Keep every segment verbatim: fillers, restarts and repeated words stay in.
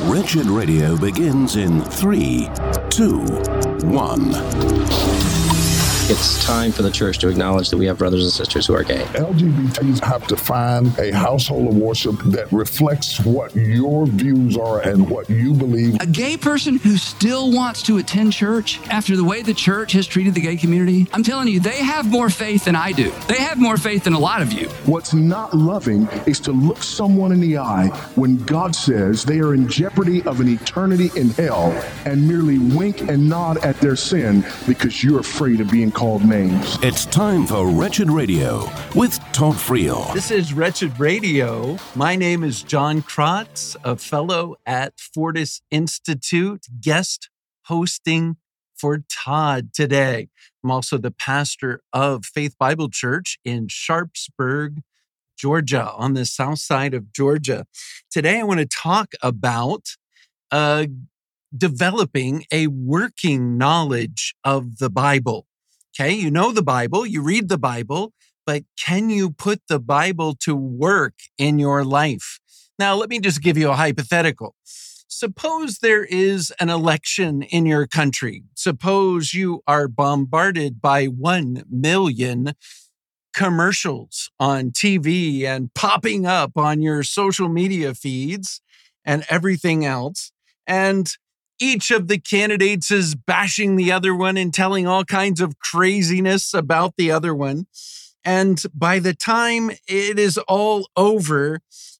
Wretched Radio begins in three, two, one. It's time for the church to acknowledge that we have brothers and sisters who are gay. L G B Ts have to find a household of worship that reflects what your views are and what you believe. A gay person who still wants to attend church after the way the church has treated the gay community, I'm telling you, they have more faith than I do. They have more faith than a lot of you. What's not loving is to look someone in the eye when God says they are in jeopardy of an eternity in hell and merely wink and nod at their sin because you're afraid of being called names. It's time for Wretched Radio with Todd Friel. This is Wretched Radio. My name is John Kratz, a fellow at Fortis Institute, guest hosting for Todd today. I'm also the pastor of Faith Bible Church in Sharpsburg, Georgia, on the south side of Georgia. Today, I want to talk about uh, developing a working knowledge of the Bible. Okay, you know the Bible, you read the Bible, but can you put the Bible to work in your life? Now, let me just give you a hypothetical. Suppose there is an election in your country. Suppose you are bombarded by one million commercials on T V and popping up on your social media feeds and everything else. And each of the candidates is bashing the other one and telling all kinds of craziness about the other one. And by the time it is all over,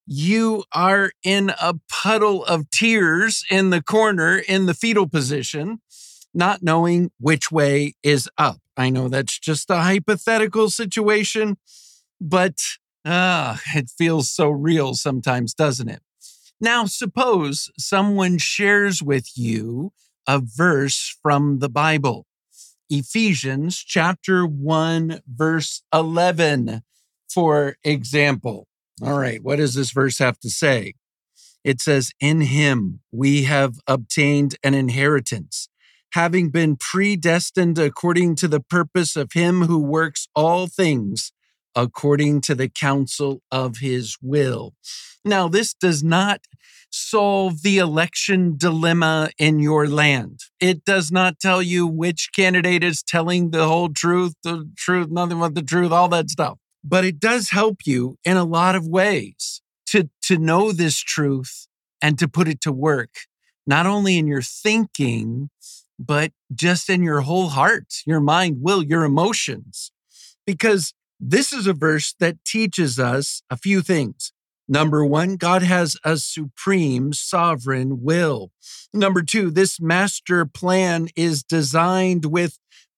you are in a puddle of tears in the corner in the fetal position, not knowing which way is up. I know that's just a hypothetical situation, but uh, it feels so real sometimes, doesn't it? Now, suppose someone shares with you a verse from the Bible, Ephesians chapter one, verse eleven, for example. All right, what does this verse have to say? It says, "In him we have obtained an inheritance, having been predestined according to the purpose of him who works all things according to the counsel of his will." Now, this does not solve the election dilemma in your land. It does not tell you which candidate is telling the whole truth, the truth, nothing but the truth, all that stuff. But it does help you in a lot of ways to, to know this truth and to put it to work, not only in your thinking, but just in your whole heart, your mind, will, your emotions. Because this is a verse that teaches us a few things. Number one, God has a supreme sovereign will. Number two, this master plan is designed with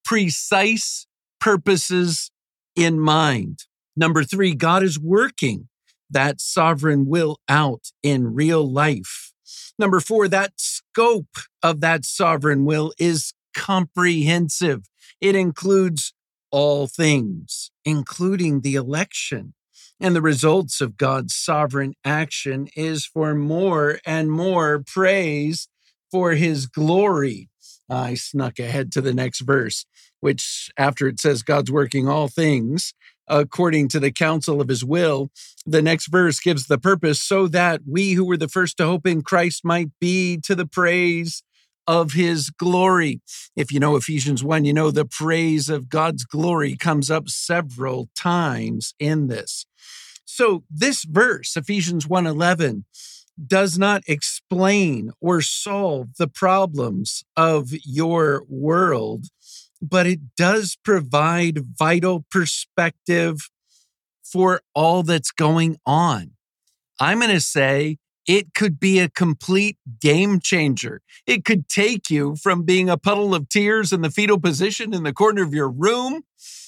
precise purposes in mind. Number three, God is working that sovereign will out in real life. Number four, that scope of that sovereign will is comprehensive. It includes all things, including the election. And the results of God's sovereign action is for more and more praise for his glory. I snuck ahead to the next verse, which after it says God's working all things according to the counsel of his will, the next verse gives the purpose so that we who were the first to hope in Christ might be to the praise of his glory. If you know Ephesians one, you know the praise of God's glory comes up several times in this. So this verse, Ephesians one eleven, does not explain or solve the problems of your world, but it does provide vital perspective for all that's going on. I'm going to say it could be a complete game changer. It could take you from being a puddle of tears in the fetal position in the corner of your room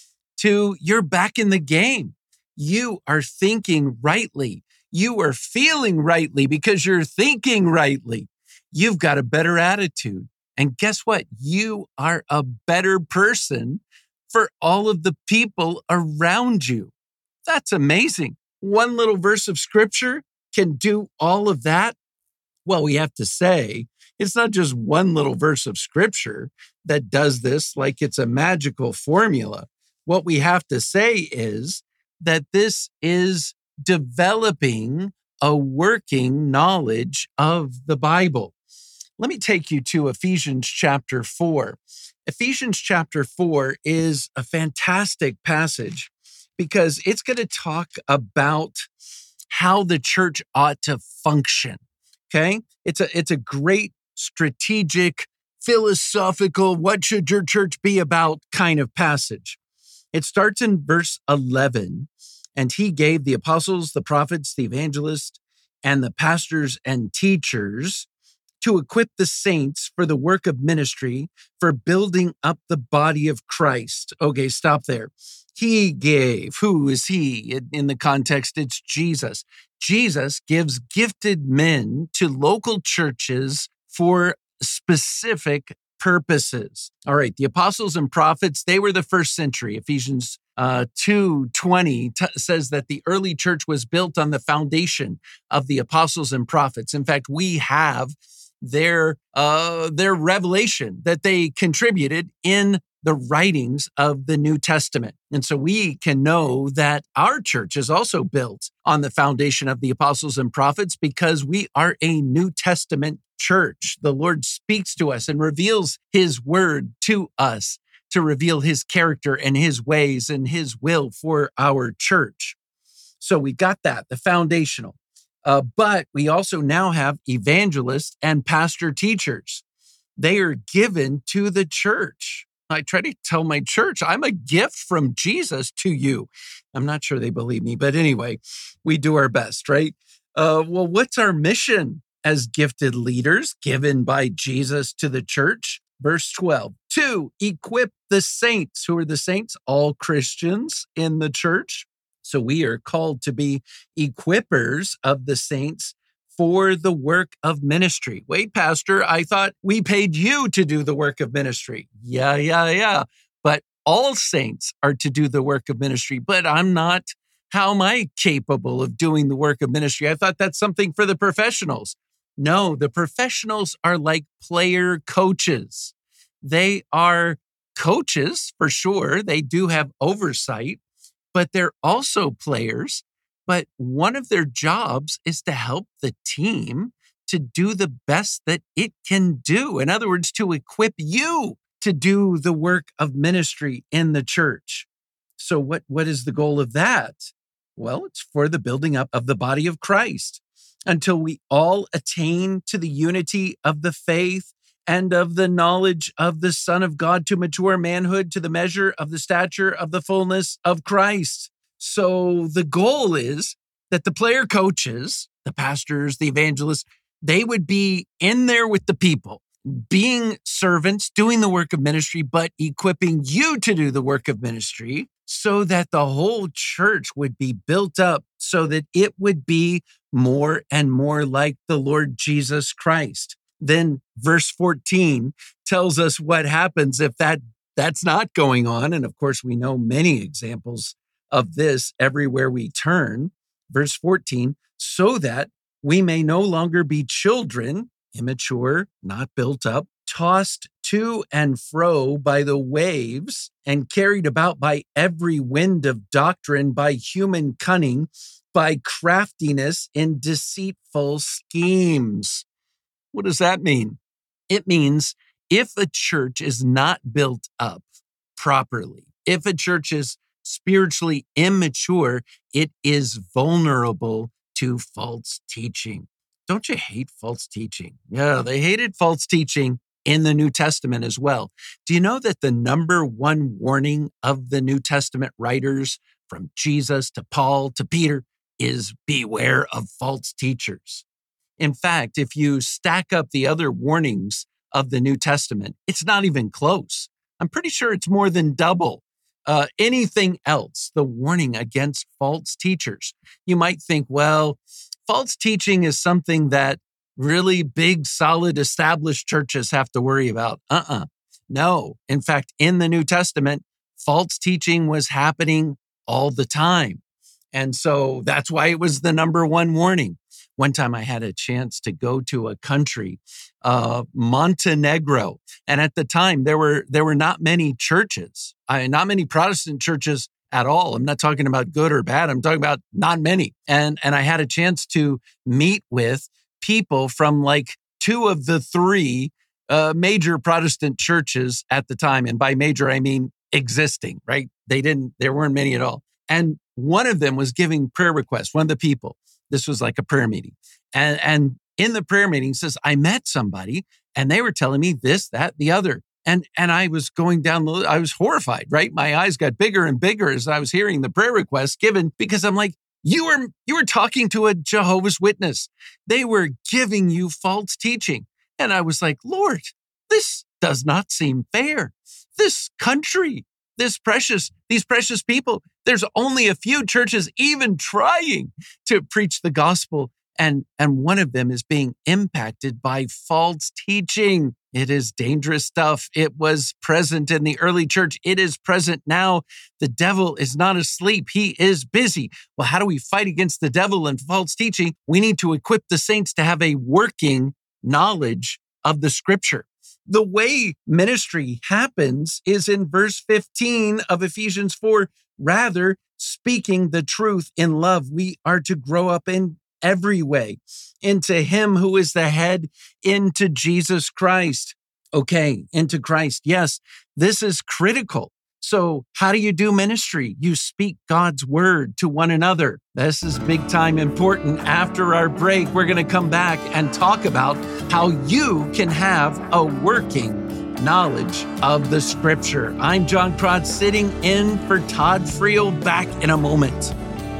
to you're back in the game. You are thinking rightly. You are feeling rightly because you're thinking rightly. You've got a better attitude. And guess what? You are a better person for all of the people around you. That's amazing. One little verse of scripture can do all of that. Well, we have to say, it's not just one little verse of scripture that does this like it's a magical formula. What we have to say is that this is developing a working knowledge of the Bible. Let me take you to Ephesians chapter four. Ephesians chapter four is a fantastic passage because it's going to talk about how the church ought to function. Okay? It's a, it's a great strategic, philosophical, what should your church be about kind of passage. It starts in verse eleven, and he gave the apostles, the prophets, the evangelists, and the pastors and teachers to equip the saints for the work of ministry, for building up the body of Christ. Okay, stop there. He gave. Who is he? In the context, it's Jesus. Jesus gives gifted men to local churches for specific purposes. All right, the apostles and prophets, they were the first century. Ephesians uh, two twenty t- says that the early church was built on the foundation of the apostles and prophets. In fact, we have their uh, their revelation that they contributed in the writings of the New Testament. And so we can know that our church is also built on the foundation of the apostles and prophets because we are a New Testament church. The Lord speaks to us and reveals his word to us to reveal his character and his ways and his will for our church. So we got that, the foundational. Uh, but we also now have evangelists and pastor teachers. They are given to the church. I try to tell my church, I'm a gift from Jesus to you. I'm not sure they believe me, but anyway, we do our best, right? Uh, well, what's our mission as gifted leaders given by Jesus to the church? Verse twelve, to equip the saints. Who are the saints? All Christians in the church. So we are called to be equippers of the saints for the work of ministry. Wait, Pastor, I thought we paid you to do the work of ministry. Yeah, yeah, yeah. But all saints are to do the work of ministry, but I'm not. How am I capable of doing the work of ministry? I thought that's something for the professionals. No, the professionals are like player coaches. They are coaches for sure. They do have oversight, but they're also players. But one of their jobs is to help the team to do the best that it can do. In other words, to equip you to do the work of ministry in the church. So what, what is the goal of that? Well, it's for the building up of the body of Christ until we all attain to the unity of the faith and of the knowledge of the Son of God, to mature manhood, to the measure of the stature of the fullness of Christ. So the goal is that the player coaches, the pastors, the evangelists, they would be in there with the people, being servants, doing the work of ministry, but equipping you to do the work of ministry so that the whole church would be built up so that it would be more and more like the Lord Jesus Christ. Then verse fourteen tells us what happens if that that's not going on. And of course, we know many examples of this everywhere we turn. Verse fourteen, so that we may no longer be children, immature, not built up, tossed to and fro by the waves and carried about by every wind of doctrine, by human cunning, by craftiness in deceitful schemes. What does that mean? It means if a church is not built up properly, if a church is spiritually immature, it is vulnerable to false teaching. Don't you hate false teaching? Yeah, they hated false teaching in the New Testament as well. Do you know that the number one warning of the New Testament writers, from Jesus to Paul to Peter, is beware of false teachers? In fact, if you stack up the other warnings of the New Testament, it's not even close. I'm pretty sure it's more than double uh, anything else, the warning against false teachers. You might think, well, false teaching is something that really big, solid, established churches have to worry about. Uh-uh. No. In fact, in the New Testament, false teaching was happening all the time. And so that's why it was the number one warning. One time I had a chance to go to a country, uh, Montenegro. And at the time, there were there were not many churches, uh, not many Protestant churches at all. I'm not talking about good or bad. I'm talking about not many. And, and I had a chance to meet with people from like two of the three uh, major Protestant churches at the time. And by major, I mean existing, right? They didn't, there weren't many at all. And one of them was giving prayer requests, one of the people. This was like a prayer meeting. And, and in the prayer meeting says, I met somebody and they were telling me this, that, the other. And and I was going down the, I was horrified, right? My eyes got bigger and bigger as I was hearing the prayer requests given, because I'm like, you were, you were talking to a Jehovah's Witness. They were giving you false teaching. And I was like, Lord, this does not seem fair. This country, this precious, these precious people, there's only a few churches even trying to preach the gospel. And, and one of them is being impacted by false teaching. It is dangerous stuff. It was present in the early church. It is present now. The devil is not asleep. He is busy. Well, how do we fight against the devil and false teaching? We need to equip the saints to have a working knowledge of the scripture. The way ministry happens is in verse fifteen of Ephesians four. Rather, speaking the truth in love, we are to grow up in every way into him who is the head, into Jesus Christ. Okay, into Christ. Yes, this is critical. So how do you do ministry? You speak God's word to one another. This is big time important. After our break, we're going to come back and talk about how you can have a working knowledge of the scripture. I'm John Crotts, sitting in for Todd Friel. Back in a moment.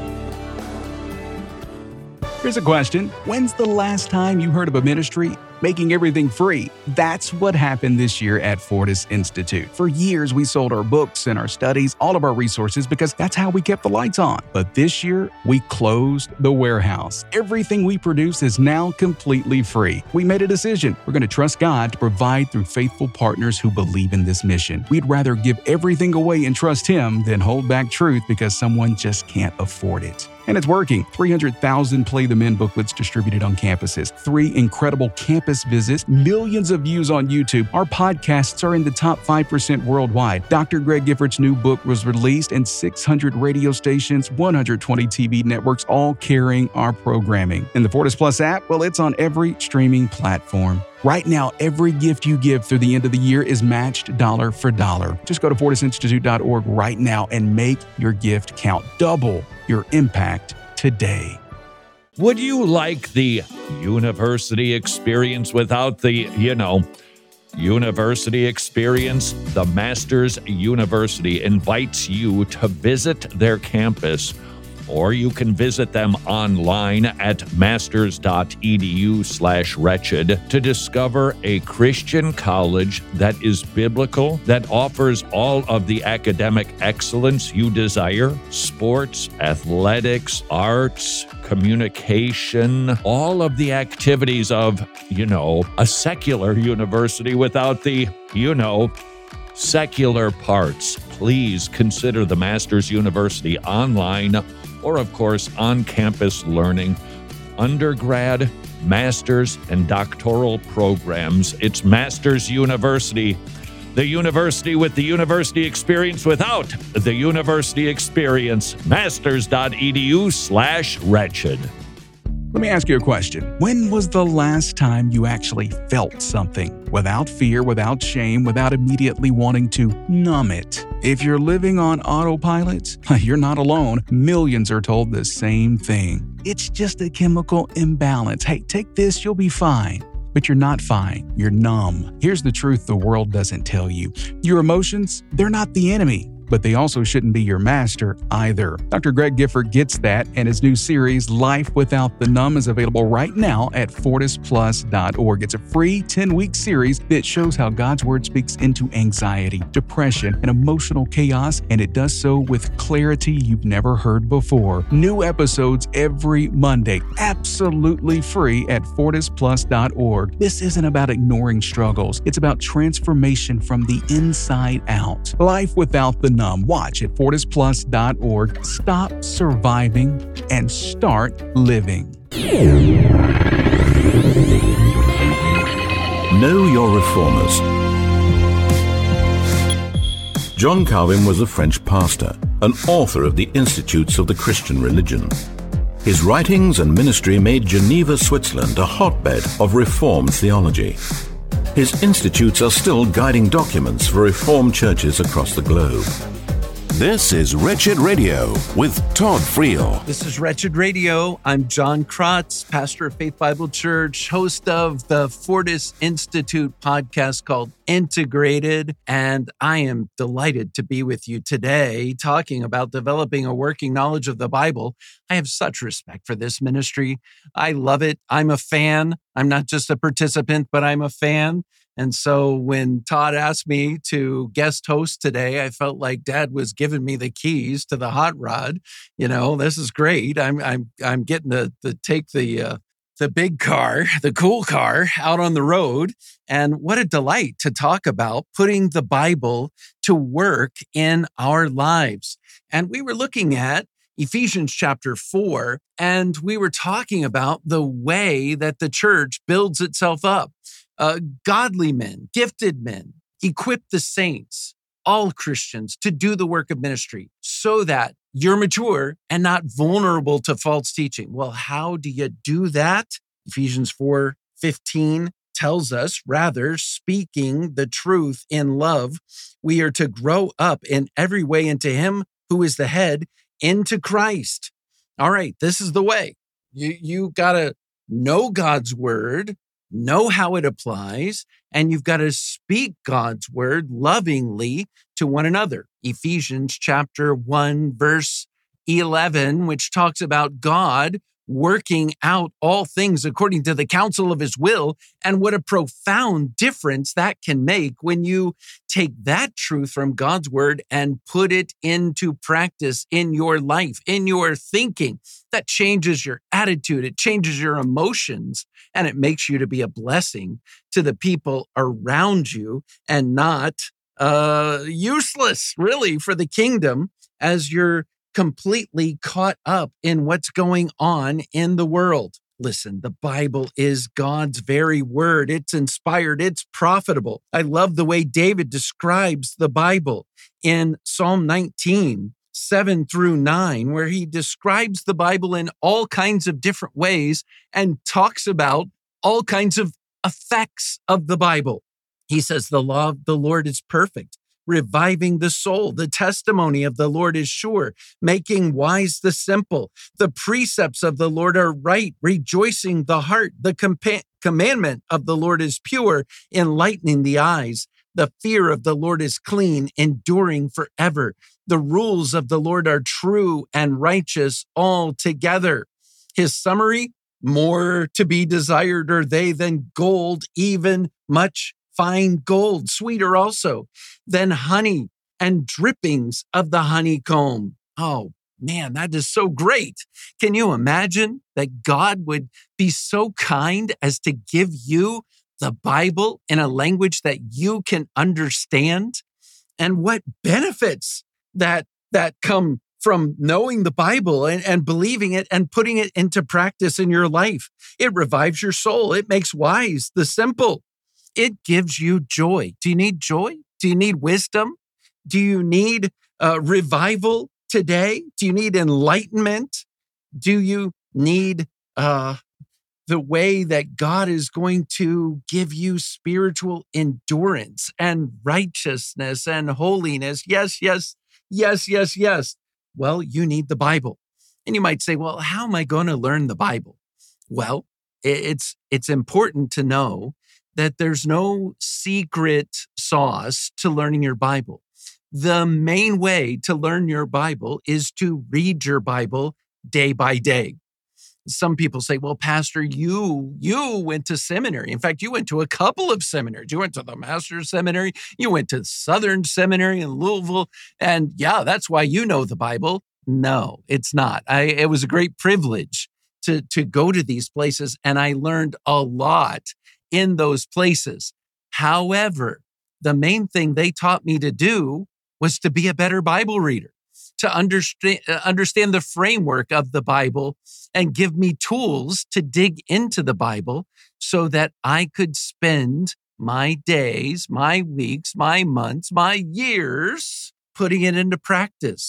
Here's a question. When's the last time you heard of a ministry making everything free? That's what happened this year at Fortis Institute. For years, we sold our books and our studies, all of our resources, because that's how we kept the lights on. But this year, we closed the warehouse. Everything we produce is now completely free. We made a decision. We're going to trust God to provide through faithful partners who believe in this mission. We'd rather give everything away and trust Him than hold back truth because someone just can't afford it. And it's working. three hundred thousand Play the Men booklets distributed on campuses, three incredible campus visits, millions of views on YouTube. Our podcasts are in the top five percent worldwide. Doctor Greg Giffords' new book was released, and six hundred radio stations, one hundred twenty T V networks, all carrying our programming. And the Fortis Plus app, well, it's on every streaming platform. Right now, every gift you give through the end of the year is matched dollar for dollar. Just go to fortis institute dot org right now and make your gift count. Double your impact today. Would you like the university experience without the, you know, university experience? The Masters University invites you to visit their campus, or you can visit them online at masters.edu slash wretched to discover a Christian college that is biblical, that offers all of the academic excellence you desire: sports, athletics, arts, communication, all of the activities of, you know, a secular university without the, you know, secular parts. Please consider the Masters University online, or, of course, on-campus learning, undergrad, master's, and doctoral programs. It's Masters University, the university with the university experience without the university experience. Masters.edu slash wretched. Let me ask you a question. When was the last time you actually felt something without fear, without shame, without immediately wanting to numb it? If you're living on autopilot, you're not alone. Millions are told the same thing. It's just a chemical imbalance. Hey, take this, you'll be fine. But you're not fine. You're numb. Here's the truth the world doesn't tell you. Your emotions, they're not the enemy, but they also shouldn't be your master either. Doctor Greg Gifford gets that, and his new series, Life Without the Numb, is available right now at fortis plus dot org. It's a free ten-week series that shows how God's Word speaks into anxiety, depression, and emotional chaos, and it does so with clarity you've never heard before. New episodes every Monday, absolutely free at fortis plus dot org. This isn't about ignoring struggles. It's about transformation from the inside out. Life Without the Numb. Watch at fortis plus dot org. Stop surviving and start living. Know your reformers. John Calvin was a French pastor. an author of the Institutes of the Christian Religion. His writings and ministry made Geneva, Switzerland a hotbed of Reformed theology. His institutes are still guiding documents for Reformed churches across the globe. This is Wretched Radio with Todd Friel. This is Wretched Radio. I'm John Kratz, pastor of Faith Bible Church, host of the Fortis Institute podcast called Integrated, and I am delighted to be with you today talking about developing a working knowledge of the Bible. I have such respect for this ministry. I love it. I'm a fan. I'm not just a participant, but I'm a fan. And so when Todd asked me to guest host today, I felt like Dad was giving me the keys to the hot rod. You know, this is great. I'm I'm I'm getting to, to take the uh, the big car, the cool car, out on the road. And what a delight to talk about putting the Bible to work in our lives. And we were looking at Ephesians chapter four, and we were talking about the way that the church builds itself up. Uh, godly men, gifted men, equip the saints, all Christians, to do the work of ministry so that you're mature and not vulnerable to false teaching. Well, how do you do that? Ephesians four fifteen tells us, rather, speaking the truth in love, we are to grow up in every way into Him who is the head, into Christ. All right, this is the way. You, you got to know God's word, know how it applies, and you've got to speak God's word lovingly to one another. Ephesians chapter one, verse eleven, which talks about God working out all things according to the counsel of His will, and what a profound difference that can make when you take that truth from God's word and put it into practice in your life, in your thinking. That changes your attitude, it changes your emotions, and it makes you to be a blessing to the people around you and not uh, useless, really, for the kingdom as you're completely caught up in what's going on in the world. Listen, the Bible is God's very word. It's inspired. It's profitable. I love the way David describes the Bible in Psalm nineteen, seven through nine, where he describes the Bible in all kinds of different ways and talks about all kinds of effects of the Bible. He says, the law of the Lord is perfect, reviving the soul. The testimony of the Lord is sure, making wise the simple. The precepts of the Lord are right, rejoicing the heart. The compa- commandment of the Lord is pure, enlightening the eyes. The fear of the Lord is clean, enduring forever. The rules of the Lord are true and righteous altogether. His summary, more to be desired are they than gold, even much fine gold, sweeter also than honey and drippings of the honeycomb. Oh man, that is so great. Can you imagine that God would be so kind as to give you the Bible in a language that you can understand? And what benefits that, that come from knowing the Bible and, and believing it and putting it into practice in your life. It revives your soul. It makes wise the simple. It gives you joy. Do you need joy? Do you need wisdom? Do you need uh, revival today? Do you need enlightenment? Do you need uh, the way that God is going to give you spiritual endurance and righteousness and holiness? Yes, yes, yes, yes, yes. Well, you need the Bible. And you might say, well, how am I going to learn the Bible? Well, it's it's important to know that there's no secret sauce to learning your Bible. The main way to learn your Bible is to read your Bible day by day. Some people say, well, Pastor, you, you went to seminary. In fact, you went to a couple of seminaries. You went to the Master's Seminary. You went to Southern Seminary in Louisville. And yeah, that's why you know the Bible. No, it's not. I, it was a great privilege to, to go to these places, and I learned a lot in those places. However, the main thing they taught me to do was to be a better Bible reader, to understand, understand the framework of the Bible and give me tools to dig into the Bible so that I could spend my days, my weeks, my months, my years putting it into practice.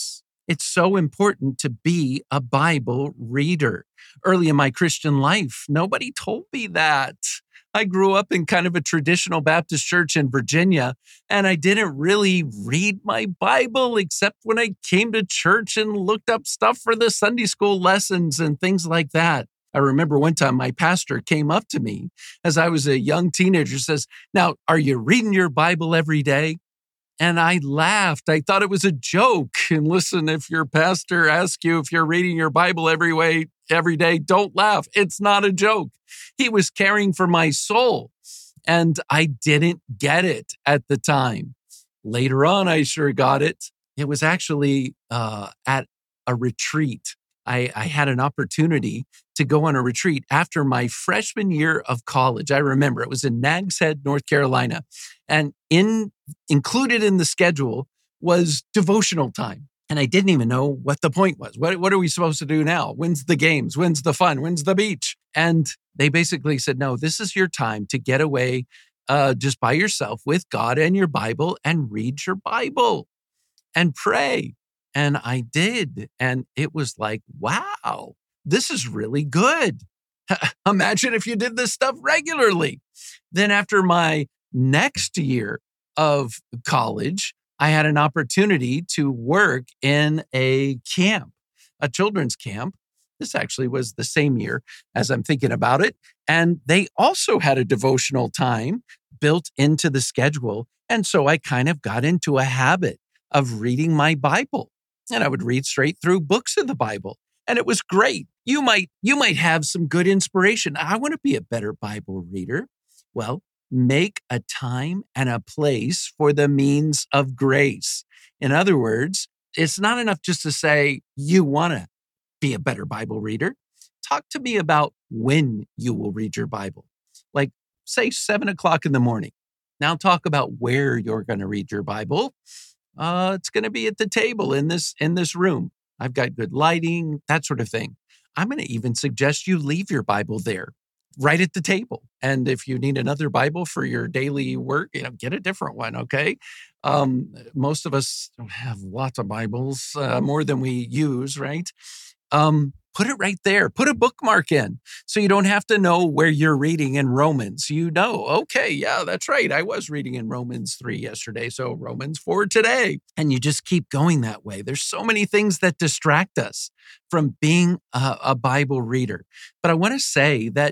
It's so important to be a Bible reader. Early in my Christian life, nobody told me that. I grew up in kind of a traditional Baptist church in Virginia, and I didn't really read my Bible except when I came to church and looked up stuff for the Sunday school lessons and things like that. I remember one time my pastor came up to me as I was a young teenager, says, "Now, are you reading your Bible every day?" And I laughed. I thought it was a joke. And listen, if your pastor asks you if you're reading your Bible every way, every day, don't laugh. It's not a joke. He was caring for my soul. And I didn't get it at the time. Later on, I sure got it. It was actually uh, at a retreat. I, I had an opportunity to go on a retreat after my freshman year of college. I remember it was in Nags Head, North Carolina. And in included in the schedule was devotional time. And I didn't even know what the point was. What, what are we supposed to do now? When's the games? When's the fun? When's the beach? And they basically said, no, this is your time to get away uh, just by yourself with God and your Bible and read your Bible and pray. And I did. And it was like, wow, this is really good. Imagine if you did this stuff regularly. Then after my next year of college, I had an opportunity to work in a camp, a children's camp. This actually was the same year as I'm thinking about it. And they also had a devotional time built into the schedule. And so I kind of got into a habit of reading my Bible. And I would read straight through books of the Bible. And it was great. You might, you might have some good inspiration. I want to be a better Bible reader. Well, make a time and a place for the means of grace. In other words, it's not enough just to say you want to be a better Bible reader. Talk to me about when you will read your Bible. Like, say, seven o'clock in the morning. Now talk about where you're going to read your Bible. Uh, it's going to be at the table in this in this room. I've got good lighting, that sort of thing. I'm going to even suggest you leave your Bible there, right at the table. And if you need another Bible for your daily work, you know, get a different one, okay? Um, most of us have lots of Bibles, uh, more than we use, right? Um, put it right there. Put a bookmark in so you don't have to know where you're reading in Romans. You know, okay, yeah, that's right. I was reading in Romans three yesterday, so Romans four today. And you just keep going that way. There's so many things that distract us from being a, a Bible reader. But I want to say that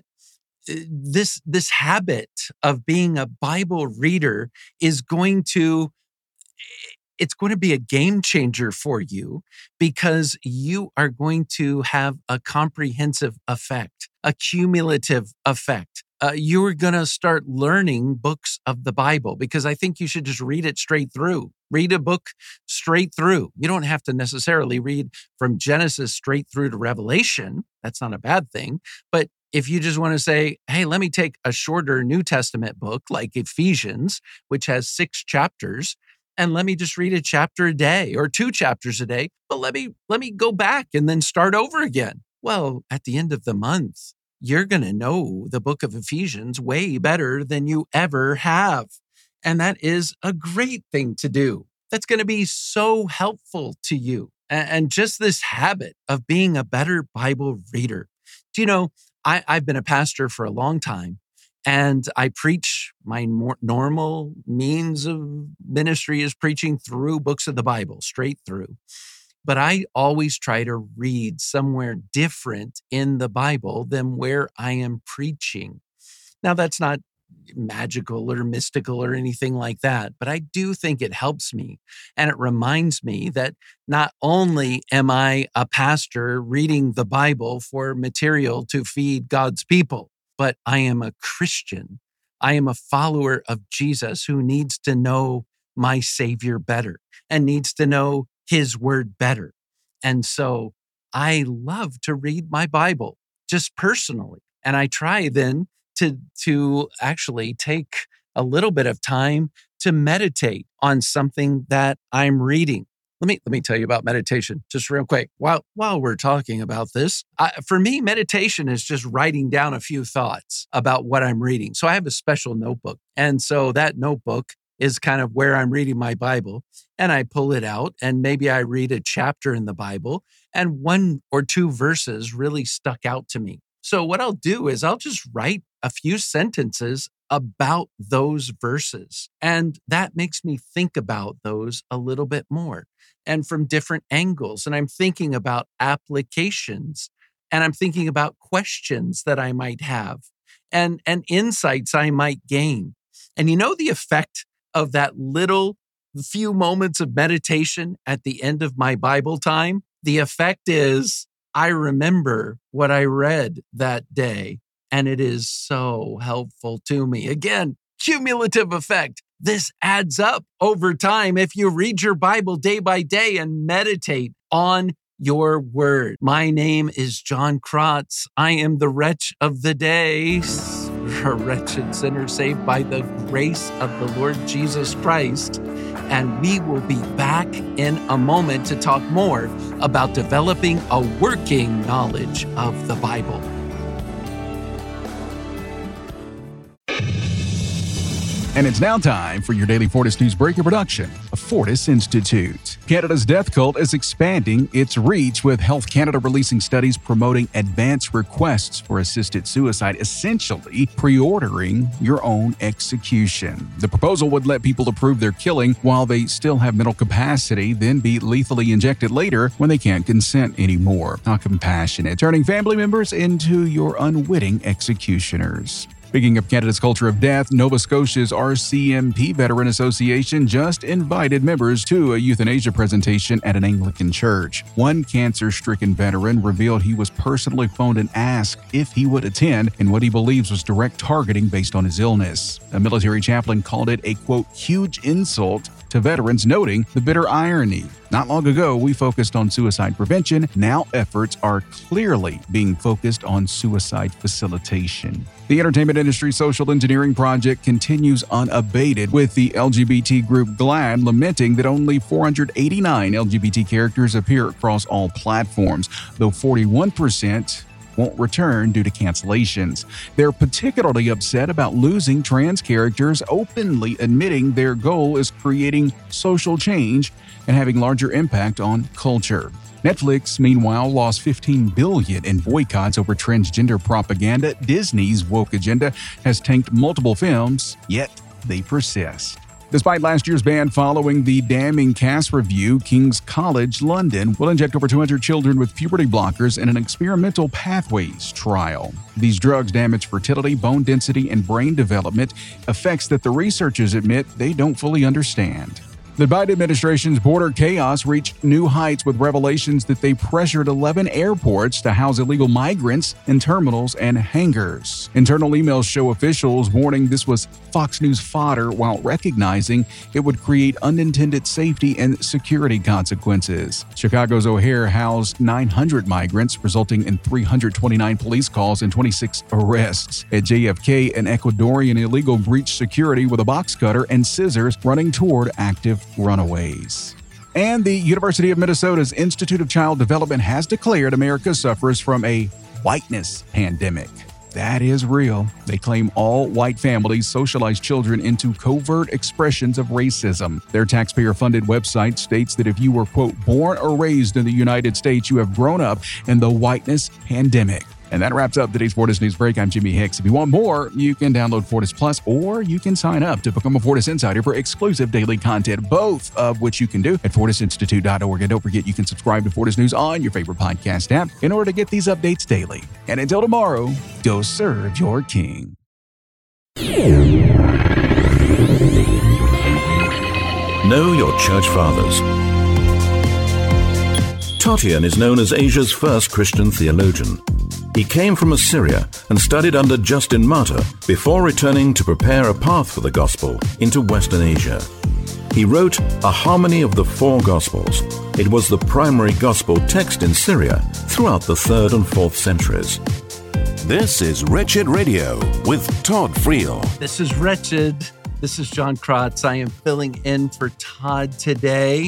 this, this habit of being a Bible reader is going to It's going to be a game changer for you because you are going to have a comprehensive effect, a cumulative effect. Uh, you're going to start learning books of the Bible because I think you should just read it straight through. Read a book straight through. You don't have to necessarily read from Genesis straight through to Revelation. That's not a bad thing. But if you just want to say, hey, let me take a shorter New Testament book like Ephesians, which has six chapters, and let me just read a chapter a day or two chapters a day, but let me let me go back and then start over again. Well, at the end of the month, you're going to know the book of Ephesians way better than you ever have. And that is a great thing to do. That's going to be so helpful to you. And just this habit of being a better Bible reader. Do you know, I, I've been a pastor for a long time. And I preach, my more normal means of ministry is preaching through books of the Bible, straight through. But I always try to read somewhere different in the Bible than where I am preaching. Now, that's not magical or mystical or anything like that, but I do think it helps me. And it reminds me that not only am I a pastor reading the Bible for material to feed God's people, but I am a Christian. I am a follower of Jesus who needs to know my Savior better and needs to know His word better. And so I love to read my Bible just personally. And I try then to, to actually take a little bit of time to meditate on something that I'm reading. Let me let me tell you about meditation just real quick. While while we're talking about this, I, for me, meditation is just writing down a few thoughts about what I'm reading. So I have a special notebook, and so that notebook is kind of where I'm reading my Bible. And I pull it out and maybe I read a chapter in the Bible and one or two verses really stuck out to me. So what I'll do is I'll just write a few sentences about those verses. And that makes me think about those a little bit more and from different angles. And I'm thinking about applications and I'm thinking about questions that I might have and, and insights I might gain. And you know the effect of that little few moments of meditation at the end of my Bible time? The effect is I remember what I read that day, and it is so helpful to me. Again, cumulative effect. This adds up over time if you read your Bible day by day and meditate on your word. My name is John Krotz. I am the wretch of the day, a wretched sinner saved by the grace of the Lord Jesus Christ. And we will be back in a moment to talk more about developing a working knowledge of the Bible. And it's now time for your daily Fortis News Breaker production of Fortis Institute. Canada's death cult is expanding its reach, with Health Canada releasing studies promoting advance requests for assisted suicide, essentially pre-ordering your own execution. The proposal would let people approve their killing while they still have mental capacity, then be lethally injected later when they can't consent anymore. How compassionate, turning family members into your unwitting executioners. Speaking of Canada's culture of death, Nova Scotia's R C M P Veteran Association just invited members to a euthanasia presentation at an Anglican church. One cancer-stricken veteran revealed he was personally phoned and asked if he would attend in what he believes was direct targeting based on his illness. A military chaplain called it a, quote, huge insult to veterans, noting the bitter irony. Not long ago, we focused on suicide prevention. Now efforts are clearly being focused on suicide facilitation. The entertainment industry social engineering project continues unabated, with the L G B T group GLAAD lamenting that only four hundred eighty-nine L G B T characters appear across all platforms, though forty-one percent won't return due to cancellations. They're particularly upset about losing trans characters, openly admitting their goal is creating social change and having larger impact on culture. Netflix, meanwhile, lost fifteen billion dollars in boycotts over transgender propaganda. Disney's woke agenda has tanked multiple films, yet they persist. Despite last year's ban following the damning cast review, King's College London will inject over two hundred children with puberty blockers in an experimental pathways trial. These drugs damage fertility, bone density, and brain development, effects that the researchers admit they don't fully understand. The Biden administration's border chaos reached new heights with revelations that they pressured eleven airports to house illegal migrants in terminals and hangars. Internal emails show officials warning this was Fox News fodder, while recognizing it would create unintended safety and security consequences. Chicago's O'Hare housed nine hundred migrants, resulting in three hundred twenty-nine police calls and twenty-six arrests. At J F K, an Ecuadorian illegal breached security with a box cutter and scissors, running toward active runaways. And the University of Minnesota's Institute of Child Development has declared America suffers from a whiteness pandemic. That is real. They claim all white families socialize children into covert expressions of racism. Their taxpayer-funded website states that if you were, quote, born or raised in the United States, you have grown up in the whiteness pandemic. And that wraps up today's Fortis News Break. I'm Jimmy Hicks. If you want more, you can download Fortis Plus, or you can sign up to become a Fortis Insider for exclusive daily content, both of which you can do at fortis institute dot org. And don't forget, you can subscribe to Fortis News on your favorite podcast app in order to get these updates daily. And until tomorrow, go serve your king. Know your church fathers. Tatian is known as Asia's first Christian theologian. He came from Assyria and studied under Justin Martyr before returning to prepare a path for the gospel into Western Asia. He wrote A Harmony of the Four Gospels. It was the primary gospel text in Syria throughout the third and fourth centuries. This is Wretched Radio with Todd Friel. This is Wretched. This is John Krotz. I am filling in for Todd today.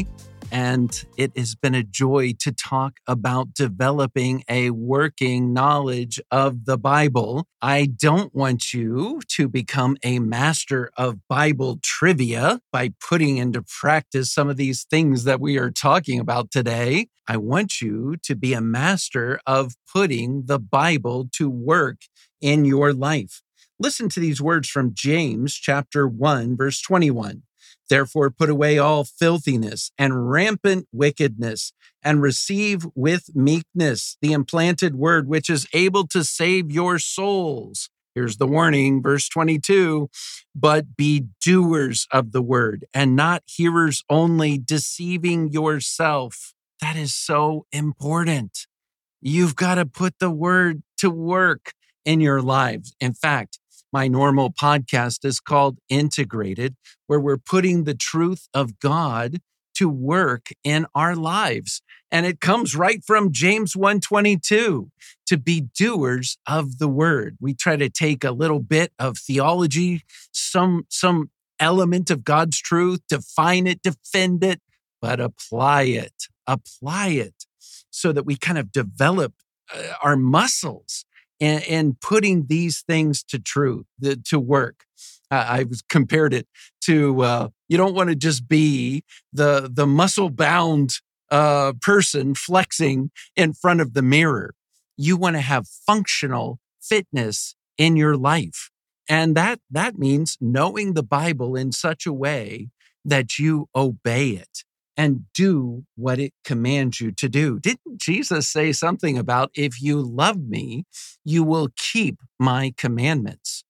and it has been a joy to talk about developing a working knowledge of the Bible. I don't want you to become a master of Bible trivia by putting into practice some of these things that we are talking about today. I want you to be a master of putting the Bible to work in your life. Listen to these words from James chapter one, verse twenty-one. Therefore, put away all filthiness and rampant wickedness, and receive with meekness the implanted word, which is able to save your souls. Here's the warning, verse twenty-two, but be doers of the word and not hearers only, deceiving yourself. That is so important. You've got to put the word to work in your lives. In fact, my normal podcast is called Integrated, where we're putting the truth of God to work in our lives. And it comes right from James one twenty-two, to be doers of the word. We try to take a little bit of theology, some, some element of God's truth, define it, defend it, but apply it, apply it so that we kind of develop uh, our muscles And, and putting these things to truth, the, to work. Uh, I was compared it to, uh, you don't want to just be the, the muscle-bound uh, person flexing in front of the mirror. You want to have functional fitness in your life. And that, that means knowing the Bible in such a way that you obey it and do what it commands you to do. Didn't Jesus say something about, if you love me, you will keep my commandments?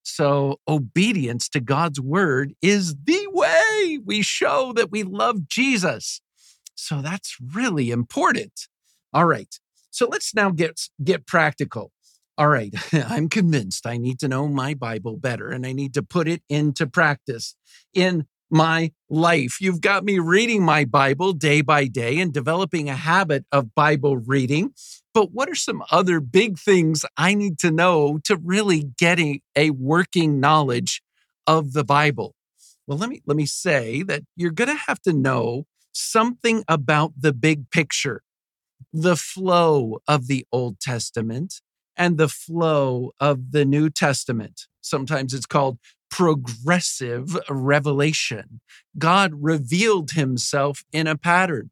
So obedience to God's word is the way we show that we love Jesus. So that's really important. All right. So let's now get, get practical. All right. I'm convinced I need to know my Bible better, and I need to put it into practice in my life. You've got me reading my Bible day by day and developing a habit of Bible reading. But what are some other big things I need to know to really getting a working knowledge of the Bible? Well, let me, let me say that you're going to have to know something about the big picture, the flow of the Old Testament and the flow of the New Testament. Sometimes it's called progressive revelation. God revealed himself in a pattern.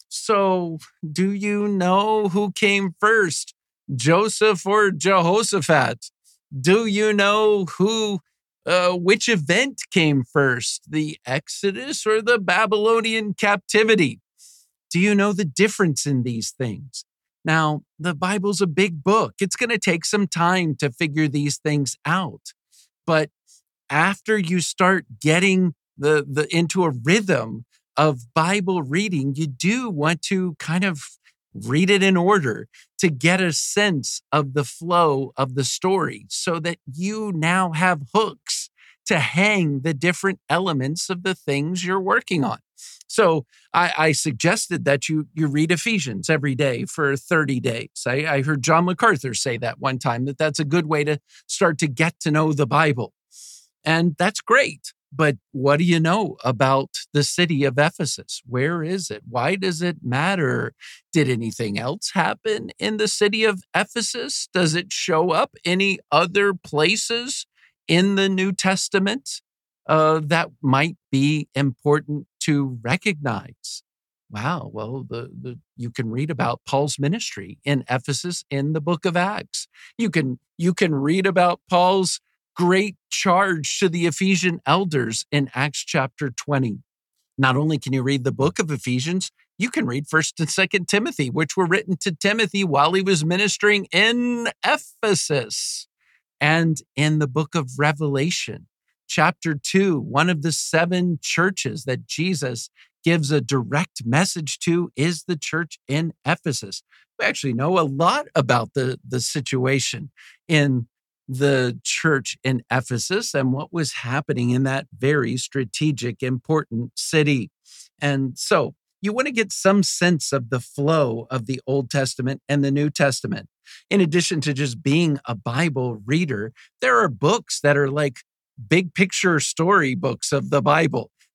So, do you know who came first, Joseph or Jehoshaphat? Do you know who, uh, which event came first, the Exodus or the Babylonian captivity? Do you know the difference in these things? Now, the Bible's a big book. It's going to take some time to figure these things out. But after you start getting the, the into a rhythm of Bible reading, you do want to kind of read it in order to get a sense of the flow of the story so that you now have hooks to hang the different elements of the things you're working on. So I, I suggested that you, you read Ephesians every day for thirty days. I, I heard John MacArthur say that one time, that that's a good way to start to get to know the Bible. And that's great. But what do you know about the city of Ephesus? Where is it? Why does it matter? Did anything else happen in the city of Ephesus? Does it show up any other places in the New Testament uh, that might be important to recognize? Wow, well, the, the you can read about Paul's ministry in Ephesus in the book of Acts. You can you can read about Paul's great charge to the Ephesian elders in Acts chapter twenty. Not only can you read the book of Ephesians, you can read First and Second Timothy, which were written to Timothy while he was ministering in Ephesus. And in the book of Revelation, chapter two, one of the seven churches that Jesus gives a direct message to is the church in Ephesus. We actually know a lot about the, the situation in the church in Ephesus and what was happening in that very strategic, important city. And so you want to get some sense of the flow of the Old Testament and the New Testament. In addition to just being a Bible reader, there are books that are like big picture story books of the Bible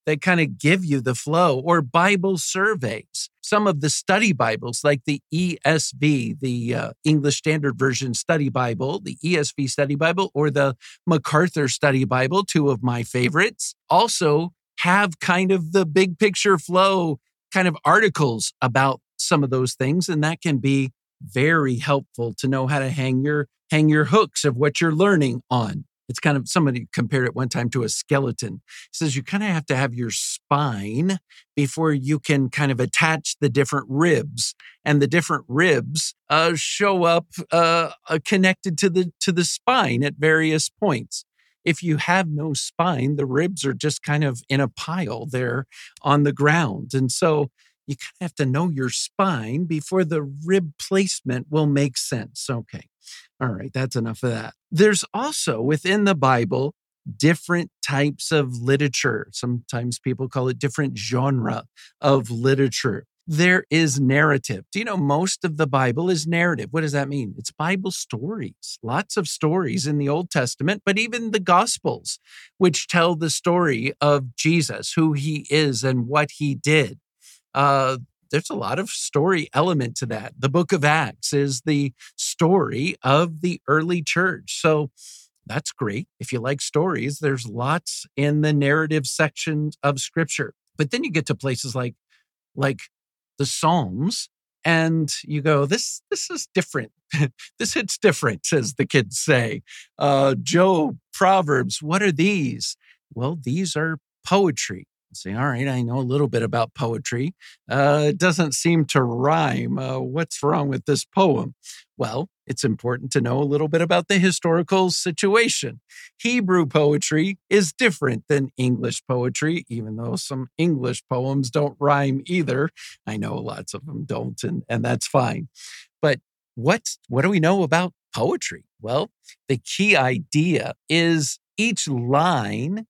that kind of give you the flow, or Bible surveys. Some of the study Bibles, like the E S V, the uh, English Standard Version Study Bible, the E S V Study Bible, or the MacArthur Study Bible, two of my favorites, also have kind of the big picture flow kind of articles about some of those things. And that can be very helpful to know how to hang your hang your hooks of what you're learning on. It's kind of, somebody compared it one time to a skeleton. He says you kind of have to have your spine before you can kind of attach the different ribs, and the different ribs uh, show up uh, uh, connected to the to the spine at various points. If you have no spine, the ribs are just kind of in a pile there on the ground. And so you kind of have to know your spine before the rib placement will make sense. Okay. All right, that's enough of that. There's also within the Bible different types of literature. Sometimes people call it different genre of literature. There is narrative. Do you know most of the Bible is narrative? What does that mean? It's Bible stories, lots of stories in the Old Testament, but even the Gospels, which tell the story of Jesus, who he is and what he did. Uh, There's a lot of story element to that. The book of Acts is the story of the early church. So that's great. If you like stories, there's lots in the narrative section of scripture. But then you get to places like, like the Psalms, and you go, this, this is different. This hits different, as the kids say. Uh, Job, Proverbs, what are these? Well, these are poetry. Say, all right, I know a little bit about poetry. Uh, it doesn't seem to rhyme. Uh, what's wrong with this poem? Well, it's important to know a little bit about the historical situation. Hebrew poetry is different than English poetry, even though some English poems don't rhyme either. I know lots of them don't, and, and that's fine. But what's, what do we know about poetry? Well, the key idea is each line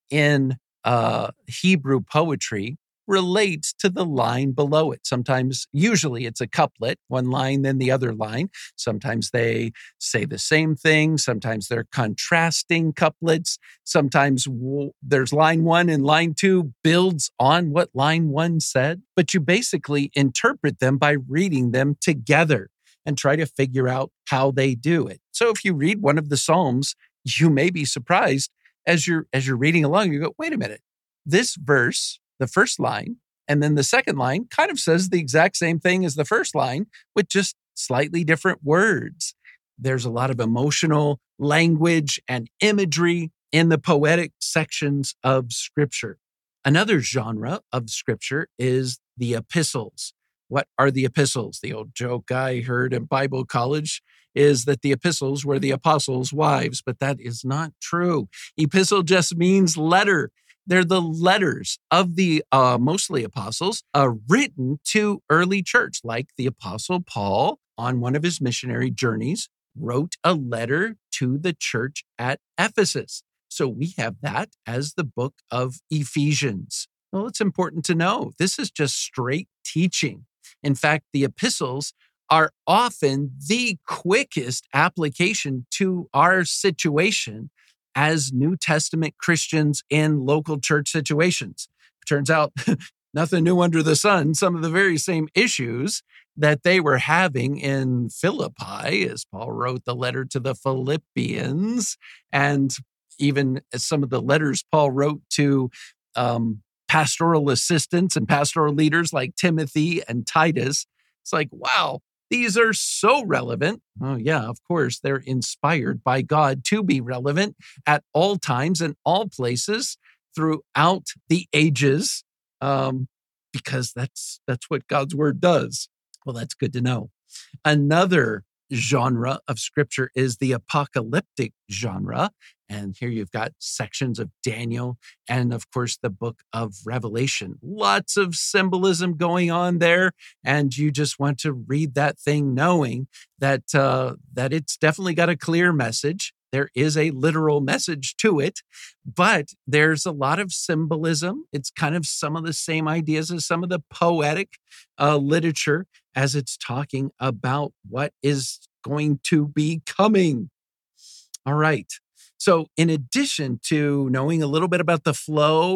in Uh, Hebrew poetry relates to the line below it. Sometimes, usually it's a couplet, one line, then the other line. Sometimes they say the same thing. Sometimes they're contrasting couplets. Sometimes w- there's line one and line two builds on what line one said. But you basically interpret them by reading them together and try to figure out how they do it. So if you read one of the Psalms, you may be surprised As you're as you're reading along, you go, wait a minute, this verse, the first line, and then the second line kind of says the exact same thing as the first line with just slightly different words. There's a lot of emotional language and imagery in the poetic sections of Scripture. Another genre of Scripture is the epistles. What are the epistles? The old joke I heard in Bible college is that the epistles were the apostles' wives, but that is not true. Epistle just means letter. They're the letters of the uh, mostly apostles uh, written to early church, like the apostle Paul on one of his missionary journeys wrote a letter to the church at Ephesus. So we have that as the book of Ephesians. Well, it's important to know this is just straight teaching. In fact, the epistles are often the quickest application to our situation as New Testament Christians in local church situations. It turns out nothing new under the sun. Some of the very same issues that they were having in Philippi, as Paul wrote the letter to the Philippians, and even some of the letters Paul wrote to um, pastoral assistants and pastoral leaders like Timothy and Titus. It's like, wow, these are so relevant. Oh, yeah, of course, they're inspired by God to be relevant at all times and all places throughout the ages, um, because that's that's what God's word does. Well, that's good to know. Another genre of scripture is the apocalyptic genre. And here you've got sections of Daniel and, of course, the book of Revelation. Lots of symbolism going on there. And you just want to read that thing knowing that, uh, that it's definitely got a clear message. There is a literal message to it, but there's a lot of symbolism. It's kind of some of the same ideas as some of the poetic uh, literature as it's talking about what is going to be coming. All right. So in addition to knowing a little bit about the flow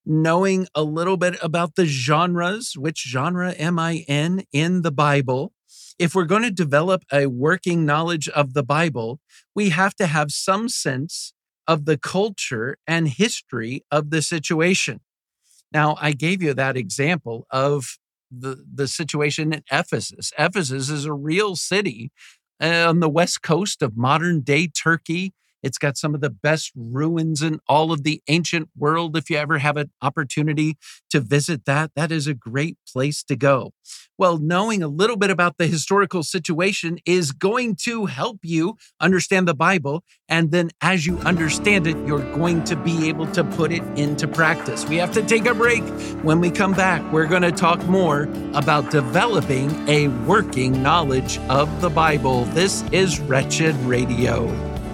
knowing a little bit about the genres, which genre am I in in the Bible. If we're going to develop a working knowledge of the Bible, we have to have some sense of the culture and history of the situation. Now, I gave you that example of the, the situation in Ephesus. Ephesus is a real city on the west coast of modern day Turkey. It's got some of the best ruins in all of the ancient world. If you ever have an opportunity to visit that, that is a great place to go. Well, knowing a little bit about the historical situation is going to help you understand the Bible. And then as you understand it, you're going to be able to put it into practice. We have to take a break. When we come back, we're going to talk more about developing a working knowledge of the Bible. This is Wretched Radio.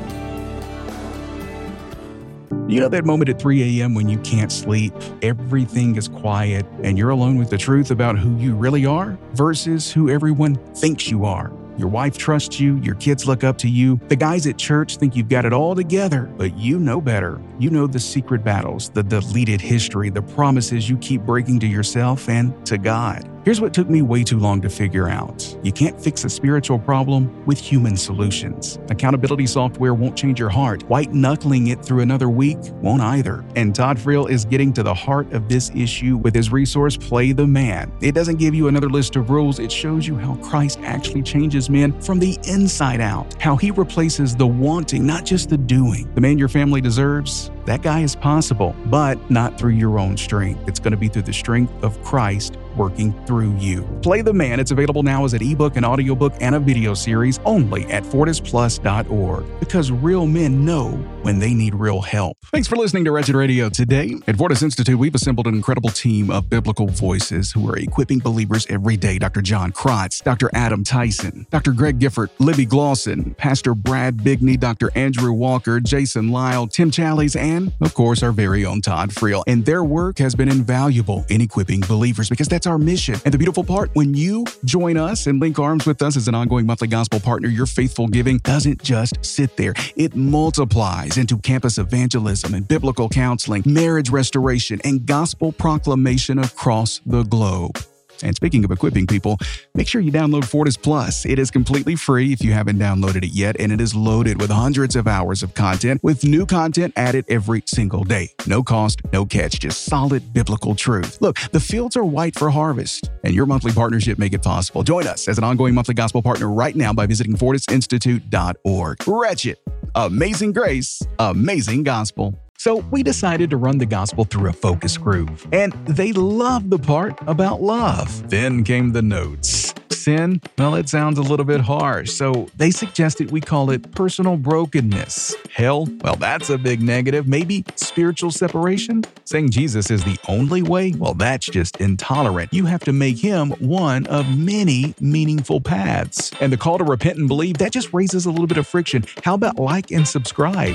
You know that moment at three a.m. when you can't sleep, everything is quiet, and you're alone with the truth about who you really are versus who everyone thinks you are. Your wife trusts you, your kids look up to you, the guys at church think you've got it all together, but you know better. You know the secret battles, the deleted history, the promises you keep breaking to yourself and to God. Here's what took me way too long to figure out. You can't fix a spiritual problem with human solutions. Accountability software won't change your heart. White-knuckling it through another week won't either. And Todd Friel is getting to the heart of this issue with his resource, Play the Man. It doesn't give you another list of rules. It shows you how Christ actually changes men from the inside out, how he replaces the wanting, not just the doing. The man your family deserves, that guy is possible, but not through your own strength. It's going to be through the strength of Christ working through you. Play the Man. It's available now as an ebook, an audiobook, and a video series only at fortis plus dot org, because real men know when they need real help. Thanks for listening to Wretched Radio today. At Fortis Institute, we've assembled an incredible team of biblical voices who are equipping believers every day. Doctor John Krotz, Doctor Adam Tyson, Doctor Greg Gifford, Libby Glosson, Pastor Brad Bigney, Doctor Andrew Walker, Jason Lyle, Tim Challies, and, of course, our very own Todd Friel. And their work has been invaluable in equipping believers, because that's our mission. And the beautiful part, when you join us and link arms with us as an ongoing monthly gospel partner, your faithful giving doesn't just sit there. It multiplies into campus evangelism and biblical counseling, marriage restoration, and gospel proclamation across the globe. And speaking of equipping people, make sure you download Fortis Plus. It is completely free if you haven't downloaded it yet, and it is loaded with hundreds of hours of content with new content added every single day. No cost, no catch, just solid biblical truth. Look, the fields are white for harvest, and your monthly partnership make it possible. Join us as an ongoing monthly gospel partner right now by visiting fortis institute dot org. Wretched, amazing grace, amazing gospel. So we decided to run the gospel through a focus group, and they loved the part about love. Then came the notes. Sin, well, it sounds a little bit harsh, so they suggested we call it personal brokenness. Hell, well, that's a big negative. Maybe spiritual separation? Saying Jesus is the only way? Well, that's just intolerant. You have to make him one of many meaningful paths. And the call to repent and believe, that just raises a little bit of friction. How about like and subscribe?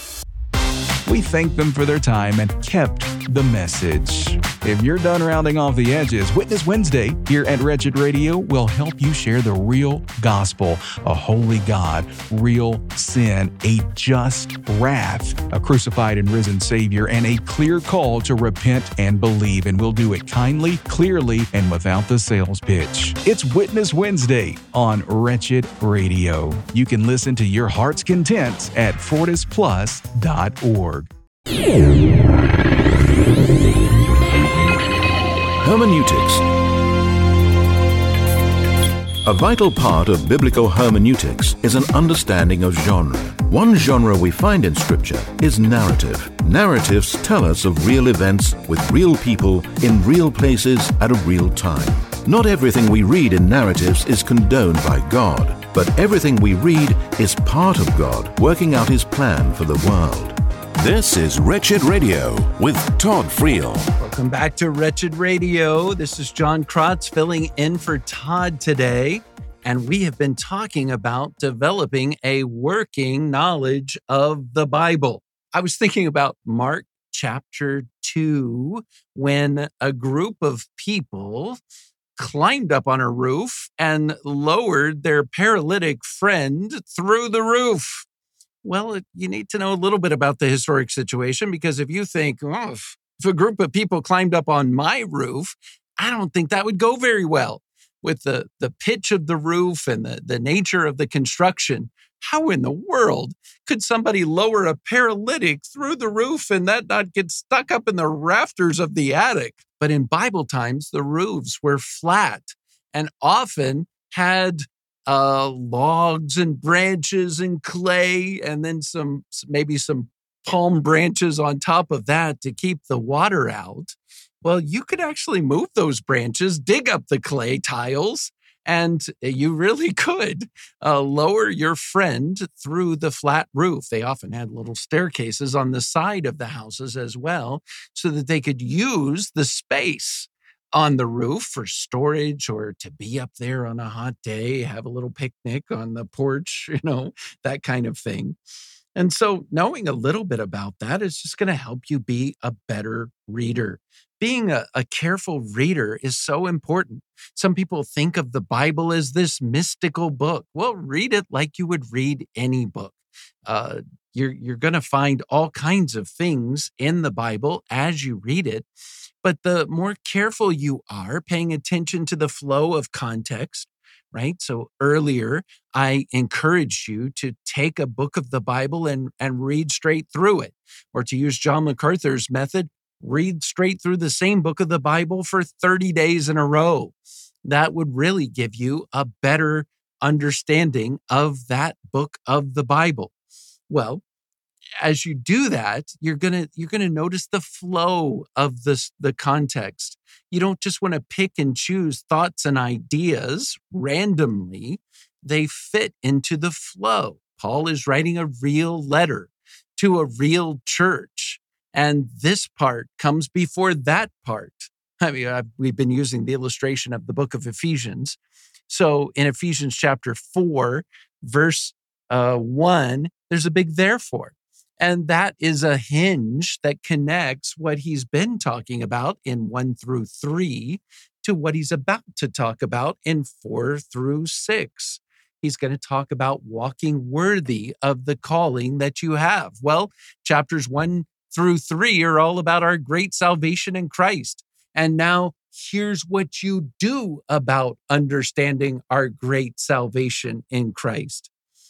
We thanked them for their time and kept the message. If you're done rounding off the edges, Witness Wednesday here at Wretched Radio will help you share the real gospel, a holy God, real sin, a just wrath, a crucified and risen Savior, and a clear call to repent and believe. And we'll do it kindly, clearly, and without the sales pitch. It's Witness Wednesday on Wretched Radio. You can listen to your heart's content at fortis plus dot org. Hermeneutics. A vital part of biblical hermeneutics is an understanding of genre. One genre we find in Scripture is narrative. Narratives tell us of real events with real people in real places at a real time. Not everything we read in narratives is condoned by God, but everything we read is part of God working out His plan for the world. This is Wretched Radio with Todd Friel. Welcome back to Wretched Radio. This is John Krotz filling in for Todd today. And we have been talking about developing a working knowledge of the Bible. I was thinking about Mark chapter two, when a group of people climbed up on a roof and lowered their paralytic friend through the roof. Well, you need to know a little bit about the historic situation, because if you think, oh, If a group of people climbed up on my roof, I don't think that would go very well. With the, the pitch of the roof and the, the nature of the construction, how in the world could somebody lower a paralytic through the roof and that not get stuck up in the rafters of the attic? But in Bible times, the roofs were flat and often had uh, logs and branches and clay, and then some maybe some palm branches on top of that to keep the water out. Well, you could actually move those branches, dig up the clay tiles, and you really could uh, lower your friend through the flat roof. They often had little staircases on the side of the houses as well, so that they could use the space on the roof for storage or to be up there on a hot day, have a little picnic on the porch, you know, that kind of thing. And so knowing a little bit about that is just going to help you be a better reader. Being a, a careful reader is so important. Some people think of the Bible as this mystical book. Well, read it like you would read any book. Uh, you're you're going to find all kinds of things in the Bible as you read it. But the more careful you are, paying attention to the flow of context, right? So earlier, I encouraged you to take a book of the Bible and, and read straight through it. Or to use John MacArthur's method, read straight through the same book of the Bible for thirty days in a row. That would really give you a better understanding of that book of the Bible. Well, as you do that, you're gonna you're gonna notice the flow of this the context. You don't just want to pick and choose thoughts and ideas randomly. They fit into the flow. Paul is writing a real letter to a real church, and this part comes before that part. I mean, I've, we've been using the illustration of the book of Ephesians. So in Ephesians chapter four, verse uh, one, there's a big therefore. And that is a hinge that connects what he's been talking about in one through three to what he's about to talk about in four through six. He's going to talk about walking worthy of the calling that you have. Well, chapters one through three are all about our great salvation in Christ. And now here's what you do about understanding our great salvation in Christ.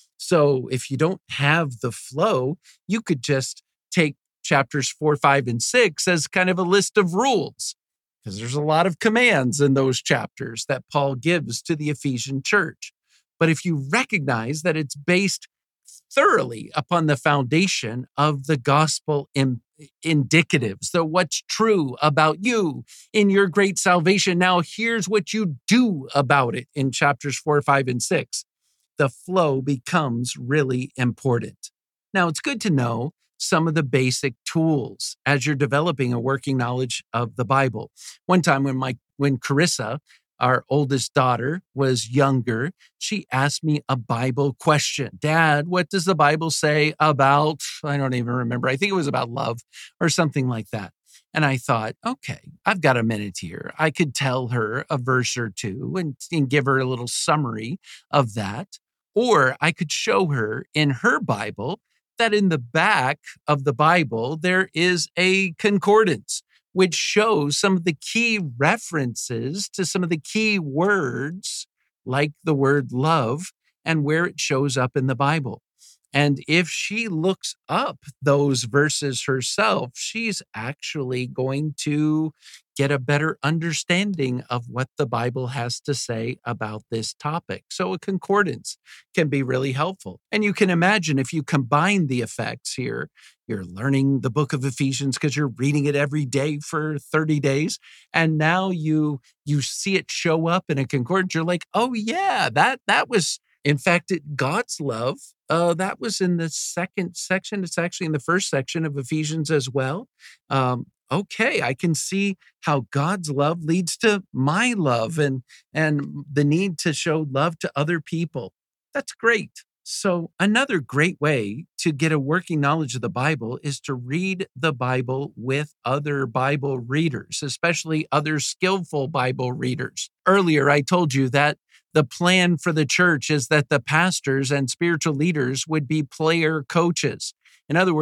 So if you don't have the flow, you could just take chapters four, five, and six as kind of a list of rules, because there's a lot of commands in those chapters that Paul gives to the Ephesian church. But if you recognize that it's based thoroughly upon the foundation of the gospel in, indicatives, so what's true about you in your great salvation, now here's what you do about it in chapters four, five, and six. The flow becomes really important. Now, it's good to know some of the basic tools as you're developing a working knowledge of the Bible. One time when my when Carissa, our oldest daughter, was younger, she asked me a Bible question. Dad, what does the Bible say about, I don't even remember, I think it was about love or something like that. And I thought, okay, I've got a minute here. I could tell her a verse or two and, and give her a little summary of that. Or I could show her in her Bible that in the back of the Bible, there is a concordance, which shows some of the key references to some of the key words, like the word love, and where it shows up in the Bible. And if she looks up those verses herself, she's actually going to get a better understanding of what the Bible has to say about this topic. So a concordance can be really helpful. And you can imagine if you combine the effects here, you're learning the book of Ephesians because you're reading it every day for thirty days. And now you you see it show up in a concordance. You're like, oh yeah, that that was, in fact, it, God's love. Uh, that was in the second section. It's actually in the first section of Ephesians as well. Um, okay, I can see how God's love leads to my love and, and the need to show love to other people. That's great. So another great way to get a working knowledge of the Bible is to read the Bible with other Bible readers, especially other skillful Bible readers. Earlier, I told you that the plan for the church is that the pastors and spiritual leaders would be player coaches. In other words,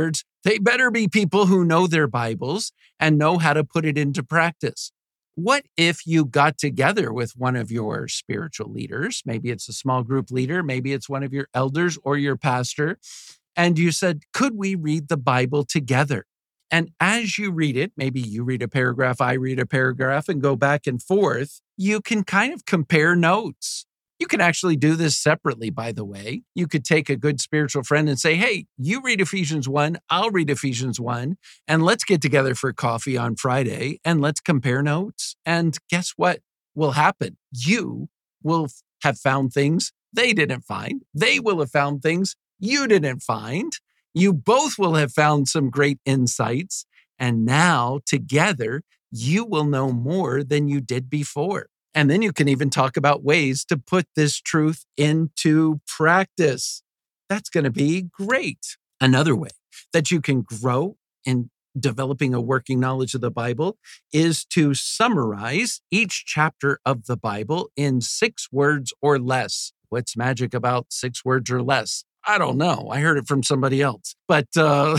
They better be people who know their Bibles and know how to put it into practice. What if you got together with one of your spiritual leaders? Maybe it's a small group leader, maybe it's one of your elders or your pastor, and you said, could we read the Bible together? And as you read it, maybe you read a paragraph, I read a paragraph, and go back and forth, you can kind of compare notes. You can actually do this separately, by the way. You could take a good spiritual friend and say, hey, you read Ephesians one, I'll read Ephesians one, and let's get together for coffee on Friday and let's compare notes. And guess what will happen? You will have found things they didn't find. They will have found things you didn't find. You both will have found some great insights. And now together, you will know more than you did before. And then you can even talk about ways to put this truth into practice. That's going to be great. Another way that you can grow in developing a working knowledge of the Bible is to summarize each chapter of the Bible in six words or less. What's magic about six words or less? I don't know. I heard it from somebody else. But uh,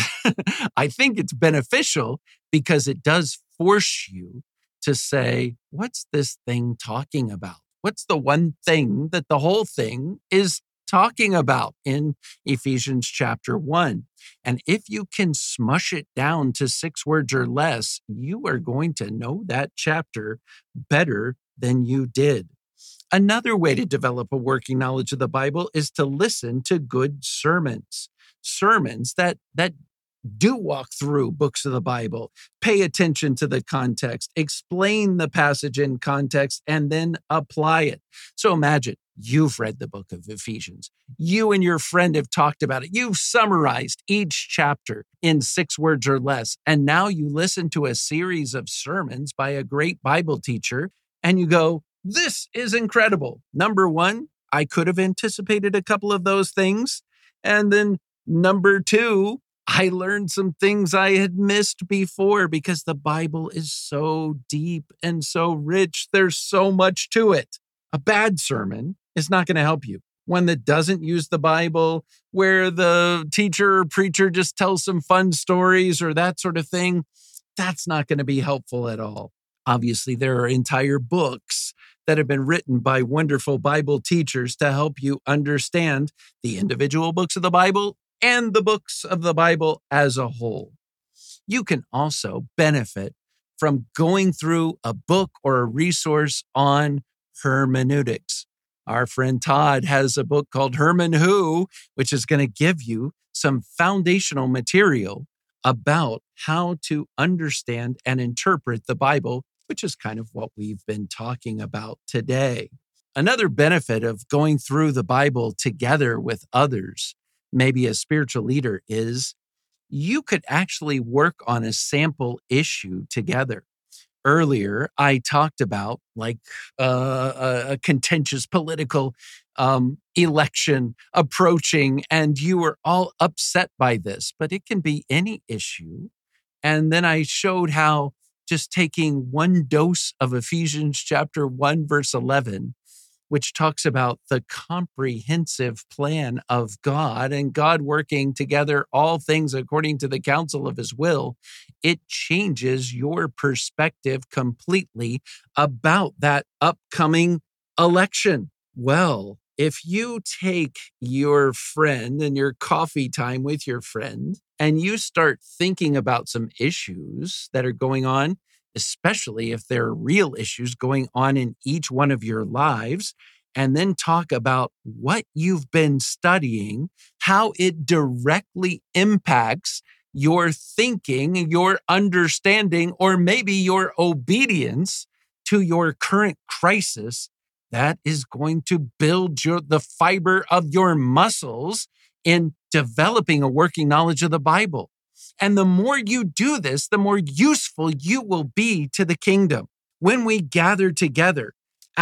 I think it's beneficial because it does force you to say, what's this thing talking about? What's the one thing that the whole thing is talking about in Ephesians chapter one? And if you can smush it down to six words or less, you are going to know that chapter better than you did. Another way to develop a working knowledge of the Bible is to listen to good sermons, sermons that, that do walk through books of the Bible, pay attention to the context, explain the passage in context, and then apply it. So imagine you've read the book of Ephesians. You and your friend have talked about it. You've summarized each chapter in six words or less. And now you listen to a series of sermons by a great Bible teacher, and you go, this is incredible. Number one, I could have anticipated a couple of those things. And then number two, I learned some things I had missed before because the Bible is so deep and so rich. There's so much to it. A bad sermon is not going to help you. One that doesn't use the Bible, where the teacher or preacher just tells some fun stories or that sort of thing, that's not going to be helpful at all. Obviously, there are entire books that have been written by wonderful Bible teachers to help you understand the individual books of the Bible and the books of the Bible as a whole. You can also benefit from going through a book or a resource on hermeneutics. Our friend Todd has a book called Herman Who, which is going to give you some foundational material about how to understand and interpret the Bible, which is kind of what we've been talking about today. Another benefit of going through the Bible together with others, maybe a spiritual leader, is you could actually work on a sample issue together. Earlier, I talked about like uh, a, a contentious political um, election approaching, and you were all upset by this, but it can be any issue. And then I showed how just taking one dose of Ephesians chapter one, verse eleven, which talks about the comprehensive plan of God and God working together all things according to the counsel of his will, it changes your perspective completely about that upcoming election. Well, if you take your friend and your coffee time with your friend and you start thinking about some issues that are going on, especially if there are real issues going on in each one of your lives, and then talk about what you've been studying, how it directly impacts your thinking, your understanding, or maybe your obedience to your current crisis, that is going to build your, the fiber of your muscles in developing a working knowledge of the Bible. And the more you do this, the more useful you will be to the kingdom. When we gather together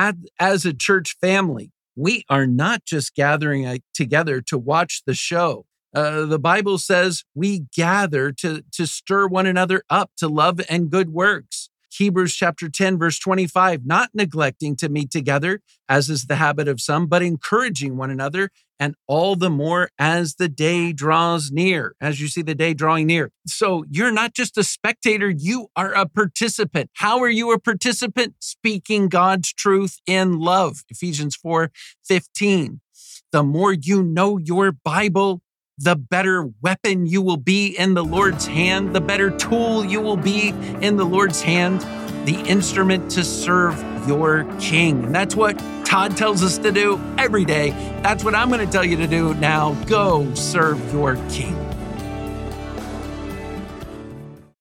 as a church family, we are not just gathering together to watch the show. Uh, the Bible says we gather to, to stir one another up to love and good works. Hebrews chapter ten, verse twenty-five, not neglecting to meet together, as is the habit of some, but encouraging one another, and all the more as the day draws near, as you see the day drawing near. So you're not just a spectator, you are a participant. How are you a participant? Speaking God's truth in love. Ephesians four fifteen. The more you know your Bible, the better weapon you will be in the Lord's hand, the better tool you will be in the Lord's hand, the instrument to serve your King. And that's what Todd tells us to do every day. That's what I'm going to tell you to do now. Go serve your King.